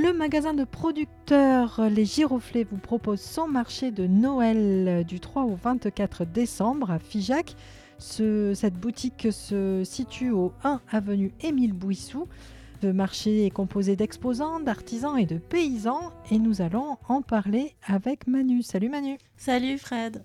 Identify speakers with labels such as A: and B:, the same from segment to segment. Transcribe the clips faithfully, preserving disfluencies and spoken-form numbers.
A: Le magasin de producteurs Les Giroflées vous propose son marché de Noël du trois au vingt-quatre décembre à Figeac. Ce, cette boutique se situe au un avenue Émile Bouissou. Le marché est composé d'exposants, d'artisans et de paysans et nous allons en parler avec Manu. Salut Manu.
B: Salut Fred.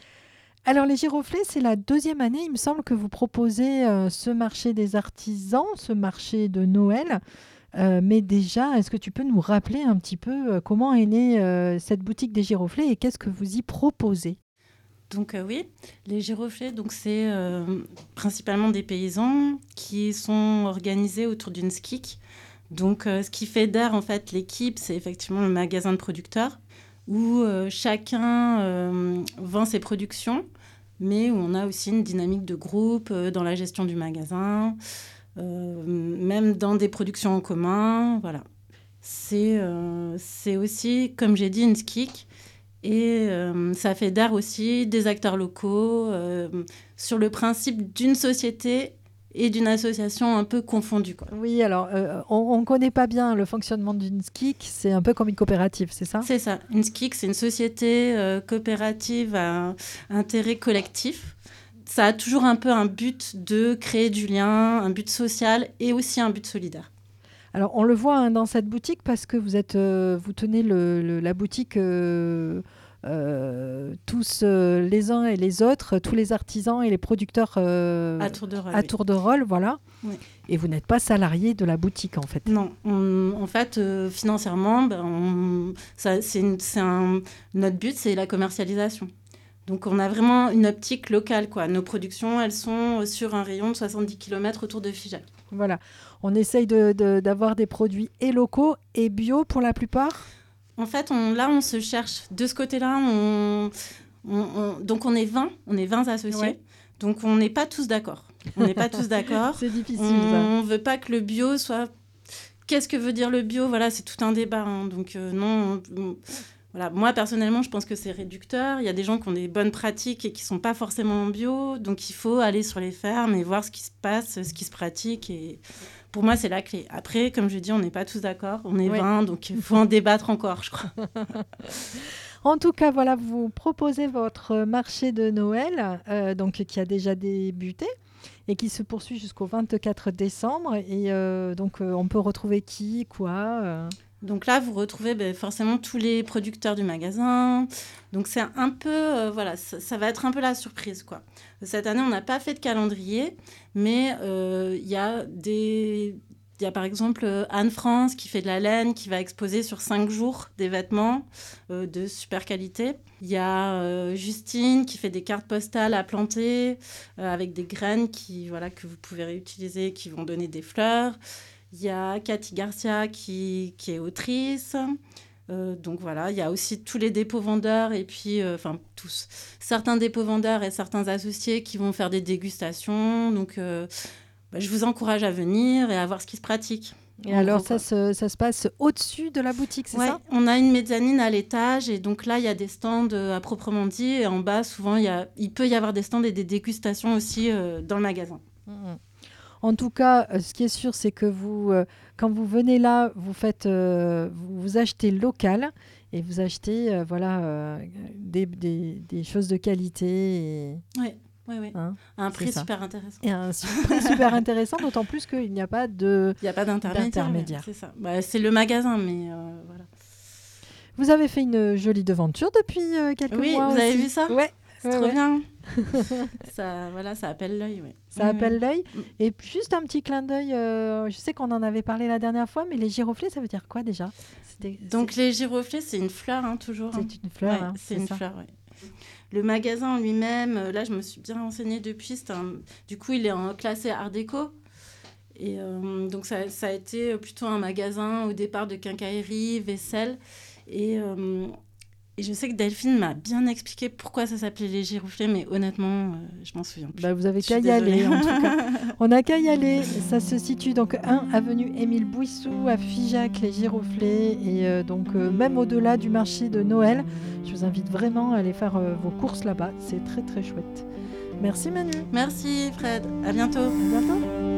A: Alors les Giroflées, c'est la deuxième année, il me semble, que vous proposez euh, ce marché des artisans, ce marché de Noël. Euh, mais déjà, est-ce que tu peux nous rappeler un petit peu euh, comment est née euh, cette boutique des Giroflées et qu'est-ce que vous y proposez ?
B: Donc euh, oui, les Giroflées, donc c'est euh, principalement des paysans qui sont organisés autour d'une skic. Donc euh, ce qui fédère en fait l'équipe, c'est effectivement le magasin de producteurs où euh, chacun euh, vend ses productions, mais où on a aussi une dynamique de groupe euh, dans la gestion du magasin, euh, même dans des productions en commun, voilà. C'est, euh, c'est aussi, comme j'ai dit, une skic. Et euh, ça fédère aussi des acteurs locaux euh, sur le principe d'une société et d'une association un peu confondues, quoi.
A: Oui, alors euh, on ne connaît pas bien le fonctionnement d'une skic, c'est un peu comme une coopérative, c'est ça ?
B: C'est ça. Une skic, c'est une société euh, coopérative à intérêt collectif. Ça a toujours un peu un but de créer du lien, un but social et aussi un but solidaire.
A: Alors on le voit hein, dans cette boutique parce que vous, êtes, euh, vous tenez le, le, la boutique euh, euh, tous euh, les uns et les autres, tous les artisans et les producteurs euh,
B: à tour de rôle.
A: À
B: oui.
A: tour de rôle, voilà.
B: Oui.
A: Et vous n'êtes pas salarié de la boutique en fait.
B: Non, on, en fait euh, financièrement, ben, on, ça, c'est une, c'est un, notre but c'est la commercialisation. Donc on a vraiment une optique locale, quoi. Nos productions, elles sont sur un rayon de soixante-dix kilomètres autour de Figeac.
A: Voilà, on essaye de, de, d'avoir des produits et locaux et bio pour la plupart.
B: En fait, on, là, on se cherche de ce côté-là. On, on, on, donc on est vingt, on est vingt associés. Ouais. Donc on n'est pas tous d'accord. On n'est pas tous d'accord.
A: C'est difficile.
B: On ne veut pas que le bio soit... Qu'est-ce que veut dire le bio ? Voilà, c'est tout un débat. Hein. Donc euh, non... On... Voilà. Moi, personnellement, je pense que c'est réducteur. Il y a des gens qui ont des bonnes pratiques et qui ne sont pas forcément en bio. Donc, il faut aller sur les fermes et voir ce qui se passe, ce qui se pratique. Et pour moi, c'est la clé. Après, comme je dis, on n'est pas tous d'accord. On est oui. vingt, donc il faut en débattre encore, je crois.
A: En tout cas, voilà, vous proposez votre marché de Noël, euh, donc, qui a déjà débuté et qui se poursuit jusqu'au vingt-quatre décembre. Et euh, donc, euh, on peut retrouver qui, quoi euh...
B: Donc là, vous retrouvez ben, forcément tous les producteurs du magasin. Donc c'est un peu, euh, voilà, ça, ça va être un peu la surprise, quoi. Cette année, on n'a pas fait de calendrier, mais il euh, y a des... Il y a par exemple Anne-France qui fait de la laine, qui va exposer sur cinq jours des vêtements euh, de super qualité. Il y a euh, Justine qui fait des cartes postales à planter euh, avec des graines qui, voilà, que vous pouvez réutiliser, qui vont donner des fleurs. Il y a Cathy Garcia qui, qui est autrice. Euh, donc voilà, il y a aussi tous les dépôts-vendeurs et puis, enfin euh, tous, certains dépôts-vendeurs et certains associés qui vont faire des dégustations. Donc euh, bah, je vous encourage à venir et à voir ce qui se pratique.
A: Et alors, ça se, ça se passe au-dessus de la boutique, c'est
B: ouais,
A: ça ?
B: On a une mezzanine à l'étage et donc là, il y a des stands euh, à proprement dit. Et en bas, souvent, il, y a, il peut y avoir des stands et des dégustations aussi euh, dans le magasin.
A: Mmh. En tout cas, euh, ce qui est sûr, c'est que vous, euh, quand vous venez là, vous faites, euh, vous, vous achetez local et vous achetez, euh, voilà, euh, des, des, des choses de qualité. Et...
B: Oui, oui, oui. Hein, un prix super intéressant.
A: Et un prix super intéressant, d'autant plus qu'il n'y a pas de,
B: il n'y a pas d'intermédiaire.
A: d'intermédiaire.
B: C'est ça. Bah, c'est le magasin, mais euh, voilà.
A: Vous avez fait une jolie devanture depuis euh, quelques
B: oui,
A: mois.
B: Oui, vous
A: aussi.
B: avez vu ça ?
A: Ouais.
B: C'est
A: ouais,
B: trop
A: ouais.
B: bien. ça, voilà, ça appelle l'œil. Ouais.
A: Ça mmh. appelle l'œil. Et juste un petit clin d'œil, euh, je sais qu'on en avait parlé la dernière fois, mais les giroflées, ça veut dire quoi déjà ?
B: C'était, Donc c'est... les giroflées, c'est une fleur, hein, toujours.
A: C'est
B: hein.
A: une fleur,
B: ouais,
A: hein,
B: c'est,
A: c'est
B: une
A: ça.
B: fleur, ouais. Le magasin en lui-même, là, je me suis bien renseignée depuis. C'est un... Du coup, il est en classé Art déco. Et euh, donc, ça, ça a été plutôt un magasin au départ de quincaillerie, vaisselle. Et... Euh, Et je sais que Delphine m'a bien expliqué pourquoi ça s'appelait les giroflées, mais honnêtement, euh, je m'en souviens plus.
A: Bah, vous avez qu'à y aller, en tout cas. On n'a qu'à y aller. Ça se situe donc un avenue Émile Bouissou à Figeac, les giroflées. Et euh, donc, euh, même au-delà du marché de Noël, je vous invite vraiment à aller faire euh, vos courses là-bas. C'est très, très chouette. Merci Manu.
B: Merci Fred. À bientôt.
A: À bientôt.